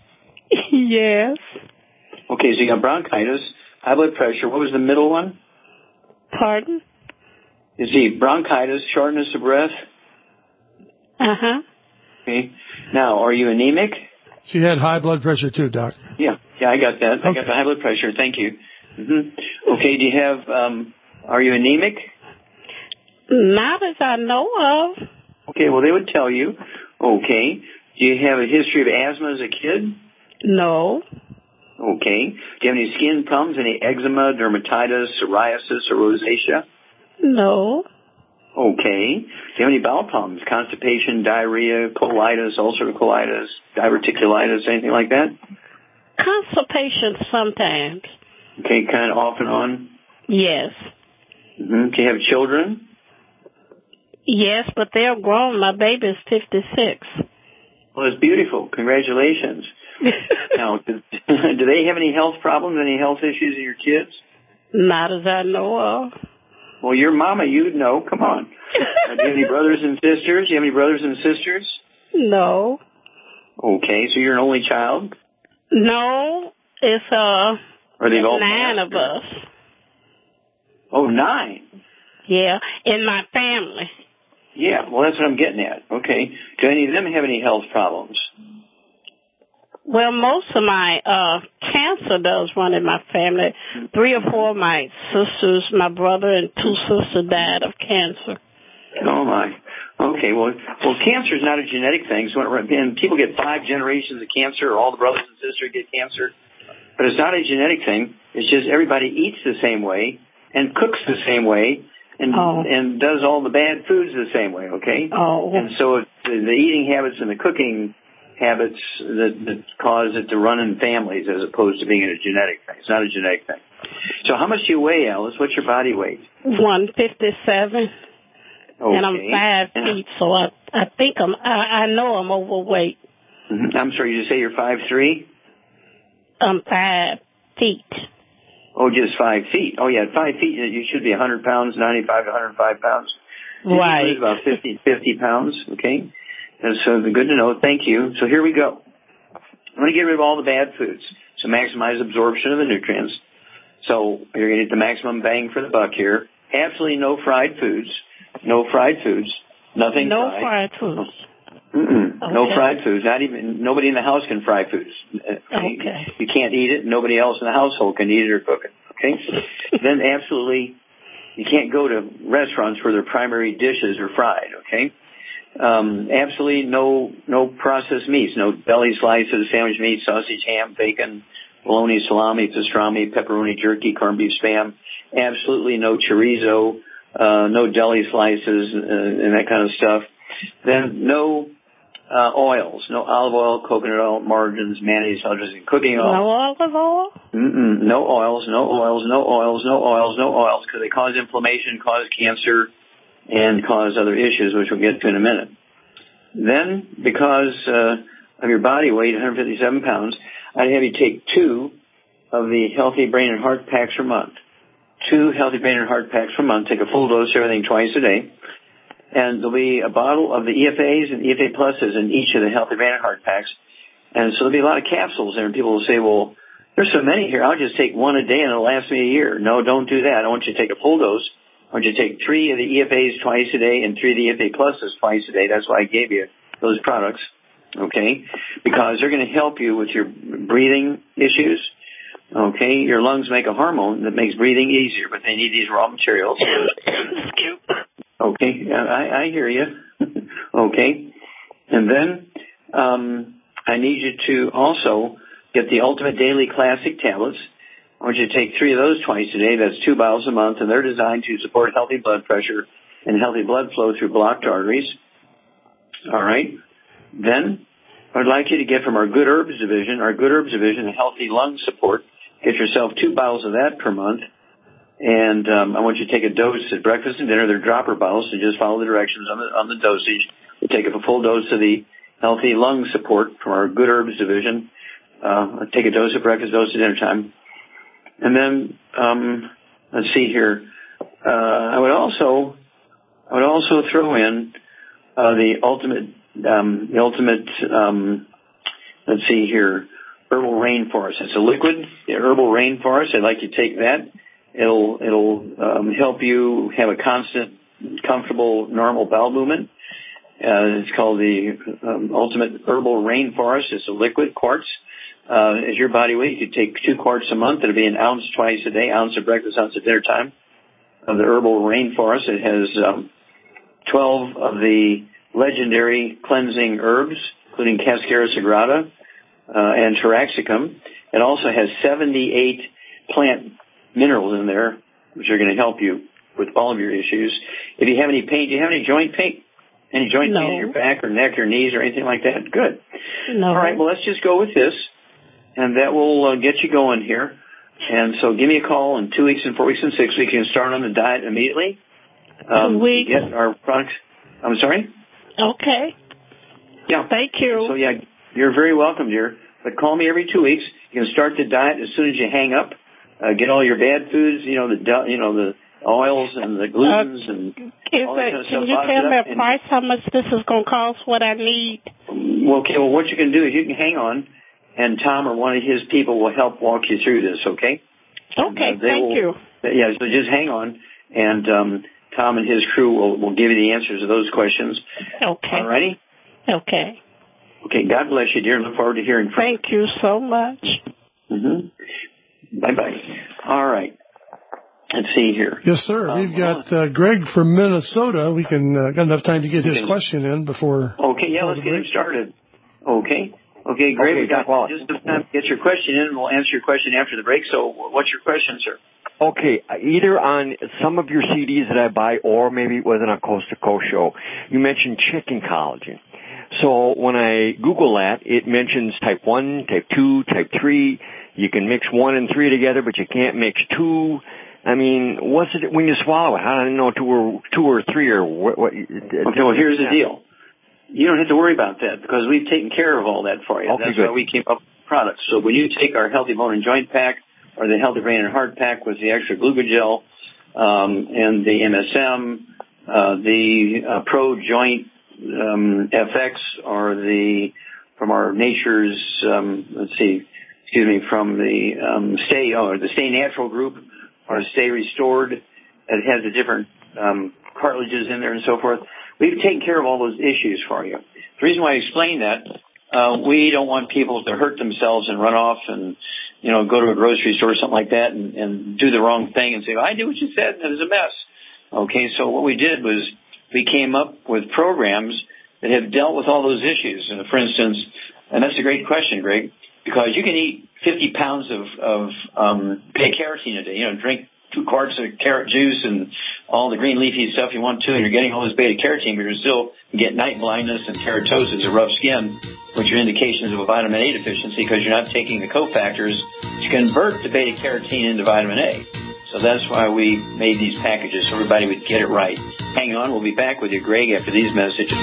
Yes. Okay, so you got bronchitis, high blood pressure. What was the middle one? Pardon? You see, bronchitis, shortness of breath. Uh-huh. Okay. Now, are you anemic? She had high blood pressure too, Doc. Yeah, yeah, I got that. Okay. I got the high blood pressure. Thank you. Mm-hmm. Okay, do you have, um, are you anemic? Not as I know of. Okay, well, they would tell you. Okay. Do you have a history of asthma as a kid? No. Okay. Do you have any skin problems, any eczema, dermatitis, psoriasis, or rosacea? No. Okay. Do you have any bowel problems, constipation, diarrhea, colitis, ulcerative colitis, diverticulitis, anything like that? Constipation sometimes. Okay, kind of off and on? Yes. Mm-hmm. Do you have children? Yes, but they're grown. My baby is fifty-six. Well, that's beautiful. Congratulations. Now, do, do they have any health problems, any health issues in your kids? Not as I know of. Well, your mama, you'd know. Come on. Uh, do you have any brothers and sisters? Do you have any brothers and sisters? No. Okay, so you're an only child? No, it's uh, Are they all nine passed, of us. Oh, nine? Yeah, in my family. Yeah, well, that's what I'm getting at. Okay. Do any of them have any health problems? Well, most of my uh cancer does run in my family. Three or four of my sisters, my brother and two sisters died of cancer. Oh, my. Okay, well, well, cancer is not a genetic thing. So when, and people get five generations of cancer, or all the brothers and sisters get cancer. But it's not a genetic thing. It's just everybody eats the same way and cooks the same way and oh. and does all the bad foods the same way, okay? Oh. And so the, the eating habits and the cooking habits that, that cause it to run in families as opposed to being a genetic thing. It's not a genetic thing. So how much do you weigh, Alice? What's your body weight? one fifty-seven. Okay. And I'm five feet, so I I think I'm I, I know I'm overweight. Mm-hmm. I'm sorry, you say you're five three? I'm five feet. Oh, just five feet. Oh, yeah, five feet. You should be one hundred pounds, ninety-five to one hundred five pounds. Right. You lose about fifty, fifty pounds. Okay. And so good to know. Thank you. So here we go. I'm going to get rid of all the bad foods to maximize absorption of the nutrients. So you're going to get the maximum bang for the buck here. Absolutely no fried foods. No fried foods. Nothing no fried. No fried foods. Mm-mm. Okay. No fried foods. Not even, nobody in the house can fry foods. Okay. You can't eat it. Nobody else in the household can eat it or cook it. Okay. Then absolutely, you can't go to restaurants where their primary dishes are fried. Okay. Um, absolutely no, no processed meats, no belly slices, sandwich meat, sausage, ham, bacon, bologna, salami, pastrami, pepperoni, jerky, corned beef, Spam. Absolutely no chorizo, uh, no deli slices, uh, and that kind of stuff. Then no uh, oils, no olive oil, coconut oil, margarines, mayonnaise, others, and cooking oil. No olive oil? Mm-mm, no oils, no oils, no oils, no oils, no oils, because they cause inflammation, cause cancer, and cause other issues, which we'll get to in a minute. Then, because uh, of your body weight, one hundred fifty-seven pounds, I'd have you take two of the Healthy Brain and Heart Packs per month. Two Healthy Brain and Heart Packs per month. Take a full dose of everything twice a day. And there'll be a bottle of the E F As and E F A Pluses in each of the Healthy Brain and Heart Packs. And so there'll be a lot of capsules there, and people will say, well, there's so many here, I'll just take one a day and it'll last me a year. No, don't do that. I want you to take a full dose. I want you to take three of the E F As twice a day and three of the E F A Pluses twice a day. That's why I gave you those products, okay? Because they're going to help you with your breathing issues, okay? Your lungs make a hormone that makes breathing easier, but they need these raw materials. Okay, I, I hear you. Okay. And then um, I need you to also get the Ultimate Daily Classic tablets. I want you to take three of those twice a day. That's two bottles a month, and they're designed to support healthy blood pressure and healthy blood flow through blocked arteries. All right. Then I'd like you to get from our Good Herbs division, our Good Herbs division, healthy lung support. Get yourself two bottles of that per month. And um, I want you to take a dose at breakfast and dinner. They're dropper bottles, so just follow the directions on the on the dosage. You take a full dose of the healthy lung support from our Good Herbs division. Uh, take a dose at breakfast, dose at dinner time. And then, um, let's see here. Uh, I would also, I would also throw in uh, the ultimate, um, the ultimate. Um, let's see here, herbal rainforest. It's a liquid, the herbal rainforest. I'd like you to take that. It'll it'll um, help you have a constant, comfortable, normal bowel movement. Uh, it's called the um, Ultimate Herbal Rainforest. It's a liquid quartz. Uh, as your body weight, you could take two quarts a month. It'll be an ounce twice a day, ounce at breakfast, ounce at dinner time. Of the Herbal Rainforest, it has um, twelve of the legendary cleansing herbs, including Cascara sagrada uh, and Taraxacum. It also has seventy-eight plant minerals in there, which are going to help you with all of your issues. If you have any pain, do you have any joint pain? Any joint no. pain in your back or neck or knees or anything like that? Good. No. All right, well, let's just go with this, and that will uh, get you going here. And so give me a call in two weeks and four weeks and six weeks. You can start on the diet immediately. Um, two weeks. Get our products. I'm sorry? Okay. Yeah. Thank you. So, yeah, you're very welcome, dear. But call me every two weeks. You can start the diet as soon as you hang up. Uh, get all your bad foods, you know, the you know the oils and the glutens uh, and is all that it, kind of can stuff. you tell me a price, how much this is going to cost, what I need? Well, okay, well, what you can do is you can hang on, and Tom or one of his people will help walk you through this, okay? Okay, uh, thank will, you. Yeah, so just hang on, and um, Tom and his crew will, will give you the answers to those questions. Okay. All righty? Okay. Okay, God bless you, dear. Look forward to hearing from you. Thank you so much. Mm-hmm. Bye-bye. All right. Let's see here. Yes, sir. Um, We've got uh, Greg from Minnesota. We can uh, got enough time to get his okay. question in before. Okay, yeah, let's get him started. Okay. Okay, Greg, okay, we got just enough time to get your question in, and we'll answer your question after the break. So what's your question, sir? Okay, either on some of your C Ds that I buy or maybe it wasn't a Coast to Coast show, you mentioned chicken collagen. So when I Google that, it mentions type one, type two, type three. You can mix one and three together, but you can't mix two. I mean, what's it when you swallow it? How do I know two or two or three or what? what okay, well, here's the deal. You don't have to worry about that because we've taken care of all that for you. Okay, That's good. why we came up with products. So when you take our Healthy Bone and Joint Pack or the Healthy Brain and Heart Pack with the extra glucogel um, and the M S M, uh, the uh, Pro Joint um, F X or the from our Nature's um, let's see. Excuse me, from the um, Stay or the Stay Natural group or Stay Restored. It has the different um, cartilages in there and so forth. We've taken care of all those issues for you. The reason why I explain that, uh, we don't want people to hurt themselves and run off and, you know, go to a grocery store or something like that and, and do the wrong thing and say, well, I did what you said and it was a mess. Okay, so what we did was we came up with programs that have dealt with all those issues. And for instance, and that's a great question, Greg, because you can eat fifty pounds of, of um, beta-carotene a day. You know, drink two quarts of carrot juice and all the green leafy stuff you want to, and you're getting all this beta-carotene, but you're still get night blindness and keratosis or rough skin, which are indications of a vitamin A deficiency because you're not taking the cofactors to convert the beta-carotene into vitamin A. So that's why we made these packages so everybody would get it right. Hang on, we'll be back with you, Greg, after these messages.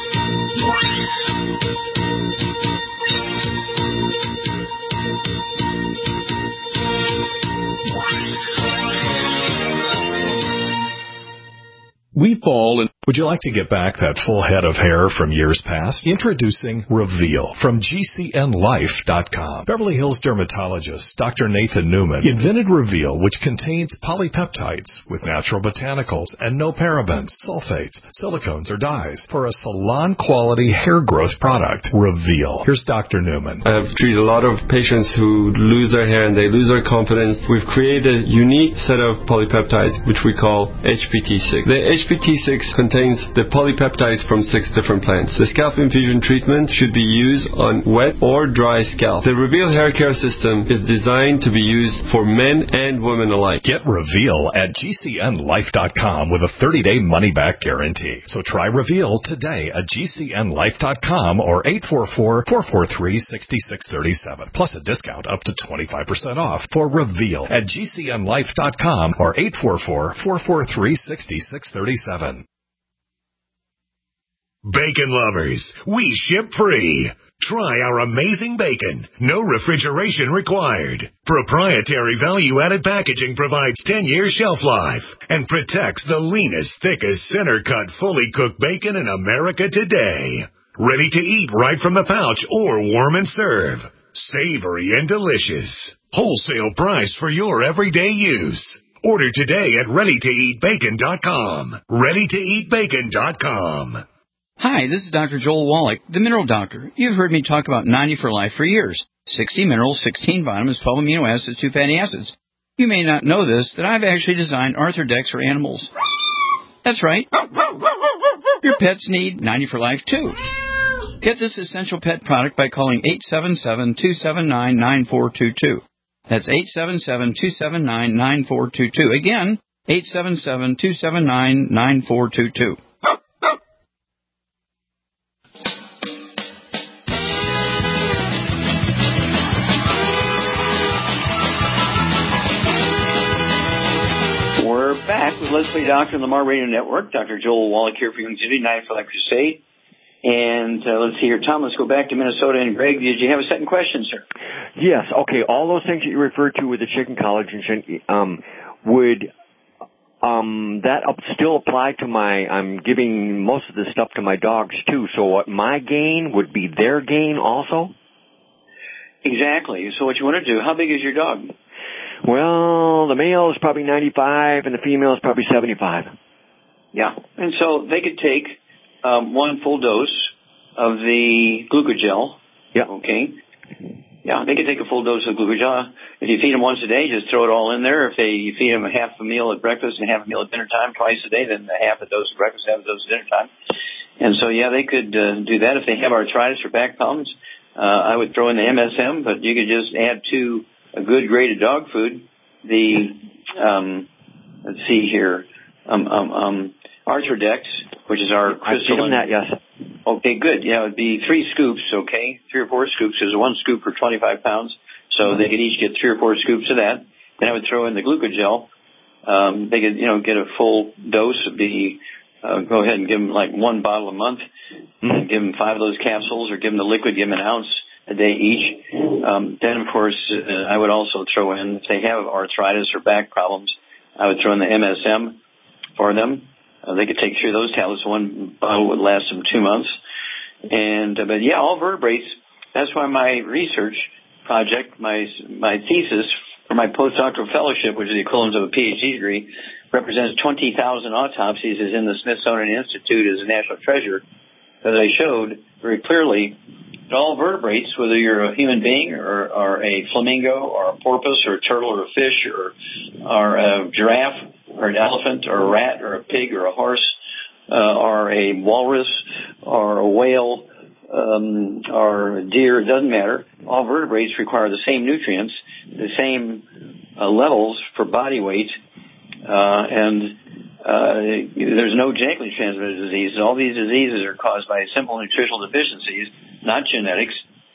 We fall in. Would you like to get back that full head of hair from years past? Introducing Reveal from G C N life dot com. Beverly Hills dermatologist Doctor Nathan Newman invented Reveal, which contains polypeptides with natural botanicals and no parabens, sulfates, silicones, or dyes for a salon-quality hair growth product. Reveal. Here's Doctor Newman. I have treated a lot of patients who lose their hair and they lose their confidence. We've created a unique set of polypeptides, which we call H P T six. The H P T six contains the polypeptides from six different plants. The scalp infusion treatment should be used on wet or dry scalp. The Reveal hair care system is designed to be used for men and women alike. Get Reveal at G C N life dot com with a thirty-day money-back guarantee. So try Reveal today at G C N life dot com or eight four four, four four three, six six three seven. Plus a discount up to twenty-five percent off for Reveal at G C N life dot com or eight four four, four four three, six six three seven. Bacon lovers, we ship free. Try our amazing bacon. No refrigeration required. Proprietary value-added packaging provides ten-year shelf life and protects the leanest, thickest, center-cut, fully cooked bacon in America today. Ready to eat right from the pouch or warm and serve. Savory and delicious. Wholesale price for your everyday use. Order today at ready to eat bacon dot com. ready to eat bacon dot com. Hi, this is Doctor Joel Wallach, the Mineral Doctor. You've heard me talk about ninety for Life for years. sixty minerals, sixteen vitamins, twelve amino acids, two fatty acids. You may not know this, that I've actually designed Arthrodex for animals. That's right. Your pets need ninety for Life, too. Get this essential pet product by calling eight seven seven, two seven nine, nine four two two. That's eight seven seven, two seven nine, nine four two two. Again, eight seven seven, two seven nine, nine four two two. We're back with Let's Play Doctor on the Lamar Radio Network. Doctor Joel Wallach here for Young City, Night for Life Crusade. And uh, let's see here, Tom, let's go back to Minnesota. And Greg, did you have a second question, sir? Yes. Okay. All those things that you referred to with the chicken collagen, um, would um, that up still apply to my? I'm giving most of this stuff to my dogs too. So what my gain would be their gain also. Exactly. So what you want to do? How big is your dog? Well, the male is probably ninety-five, and the female is probably seventy-five. Yeah. And so they could take Um, one full dose of the glucogel. Yeah. Okay. Yeah, they can take a full dose of glucogel. If you feed them once a day, just throw it all in there. If they you feed them a half a meal at breakfast and half a meal at dinner time twice a day, then a half a dose at breakfast, half a dose at dinner time. And so, yeah, they could uh, do that. If they have arthritis or back problems, uh, I would throw in the M S M, but you could just add to a good grade of dog food the, um, let's see here, um, um, um, Arthrodex, which is our crystalline. I've seen that, yes. Okay, good. Yeah, it would be three scoops, okay? Three or four scoops. There's one scoop for twenty-five pounds, so they could each get three or four scoops of that. Then I would throw in the glucogel. Um, they could, you know, get a full dose of the, uh, go ahead and give them like one bottle a month, mm-hmm. and give them five of those capsules, or give them the liquid, give them an ounce a day each. Um, then, of course, uh, I would also throw in, if they have arthritis or back problems, I would throw in the M S M for them. Uh, they could take three of those tablets. One bottle would last them two months. And, uh, but yeah, all vertebrates. That's why my research project, my, my thesis for my postdoctoral fellowship, which is the equivalent of a PhD degree, represents twenty thousand autopsies, is in the Smithsonian Institute as a national treasure. As I showed very clearly, that all vertebrates, whether you're a human being or, or a flamingo or a porpoise or a turtle or a fish or, or a giraffe or an elephant or a rat or a pig or a horse uh, or a walrus or a whale um, or deer, it doesn't matter. All vertebrates require the same nutrients, the same uh, levels for body weight, uh, and uh, there's no genetically transmitted diseases. All these diseases are caused by simple nutritional deficiencies, not genetics.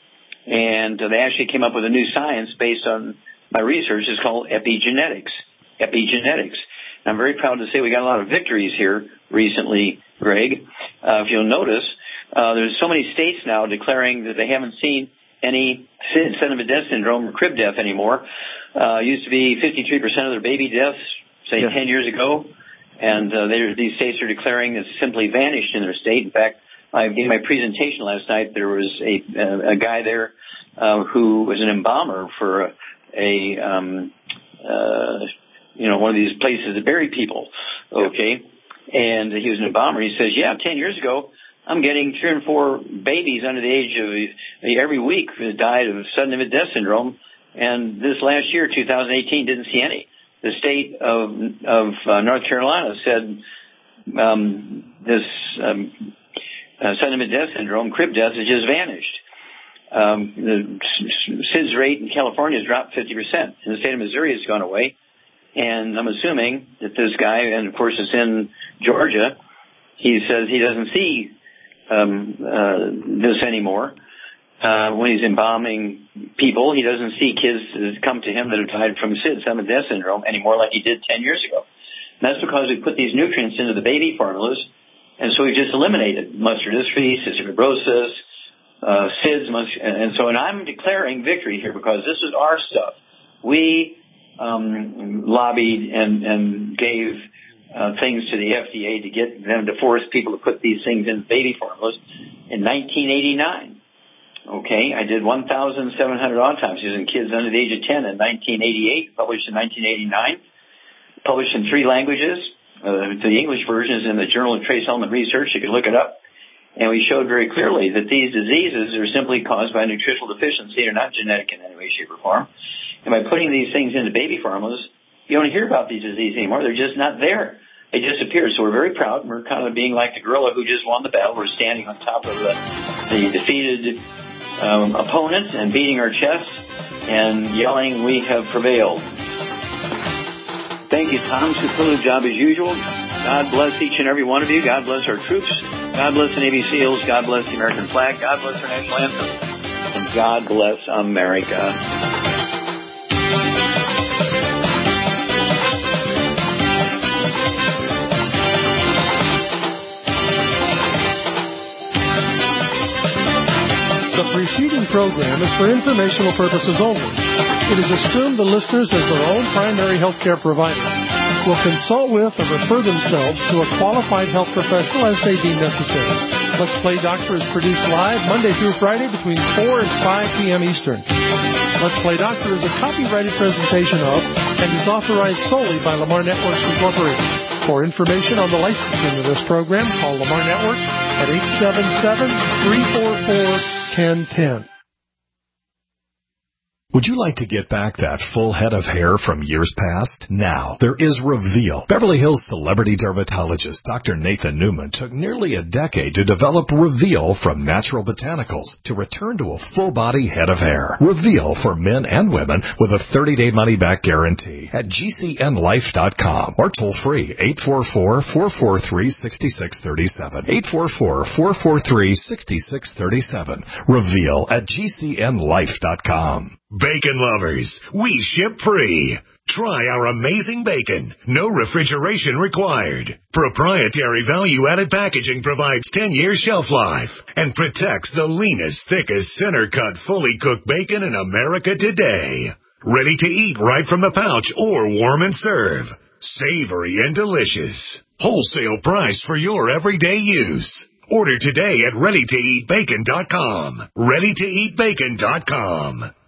And uh, they actually came up with a new science based on my research. It's called epigenetics. Epigenetics. And I'm very proud to say we got a lot of victories here recently, Greg. Uh, if you'll notice, uh, there's so many states now declaring that they haven't seen any Sennenfeld syndrome or crib death anymore. Uh, used to be fifty-three percent of their baby deaths, say, yeah. ten years ago. And uh, these states are declaring it's simply vanished in their state. In fact, I gave my presentation last night. There was a, a, a guy there uh, who was an embalmer for a, a um, uh, you know, one of these places to bury people. Okay, and he was an embalmer. He says, "Yeah, ten years ago, I'm getting three and four babies under the age of every week who died of sudden infant death syndrome, and this last year, two thousand eighteen, didn't see any." The state of of uh, North Carolina said um, this um, uh, sudden infant death syndrome, crib death, has just vanished. Um, the S I D S rate in California has dropped fifty percent. In the state of Missouri, it's gone away. And I'm assuming that this guy, and of course it's in Georgia, he says he doesn't see um, uh, this anymore. Uh, when he's embalming people, he doesn't see kids that come to him that have died from S I D S, sudden death syndrome, anymore like he did ten years ago. And that's because we put these nutrients into the baby formulas, and so we've just eliminated muscular dystrophy, cystic fibrosis, uh, S I D S, and so, and I'm declaring victory here because this is our stuff. We um, lobbied and, and gave uh, things to the F D A to get them to force people to put these things in baby formulas in nineteen eighty-nine. Okay, I did one thousand seven hundred autopsies in kids under the age of ten in nineteen eighty-eight, published in nineteen eighty-nine, published in three languages. Uh, the English version is in the Journal of Trace Element Research. You can look it up. And we showed very clearly that these diseases are simply caused by nutritional deficiency. They're not genetic in any way, shape, or form. And by putting these things into baby formulas, you don't hear about these diseases anymore. They're just not there. They disappear. So we're very proud. We're kind of being like the gorilla who just won the battle. We're standing on top of the, the defeated um, opponent and beating our chests and yelling, "We have prevailed." Thank you, Tom. Superlative job as usual. God bless each and every one of you. God bless our troops. God bless the Navy SEALs. God bless the American flag. God bless our national anthem. And God bless America. The preceding program is for informational purposes only. It is assumed the listeners, as their own primary health care provider, will consult with or refer themselves to a qualified health professional as they deem necessary. Let's Play Doctor is produced live Monday through Friday between four and five p.m. Eastern. Let's Play Doctor is a copyrighted presentation of and is authorized solely by Lamar Networks Incorporated. For information on the licensing of this program, call Lamar Networks at eight seven seven, three four four, one zero one zero. Would you like to get back that full head of hair from years past? Now, there is Reveal. Beverly Hills celebrity dermatologist Doctor Nathan Newman took nearly a decade to develop Reveal from natural botanicals to return to a full-body head of hair. Reveal for men and women with a thirty-day money-back guarantee at G C N life dot com or toll-free eight four four, four four three, six six three seven. eight four four, four four three, six six three seven. Reveal at G C N life dot com. Bacon lovers, we ship free. Try our amazing bacon. No refrigeration required. Proprietary value-added packaging provides ten-year shelf life and protects the leanest, thickest, center-cut, fully cooked bacon in America today. Ready to eat right from the pouch or warm and serve. Savory and delicious. Wholesale price for your everyday use. Order today at ready to eat bacon dot com. ready to eat bacon dot com.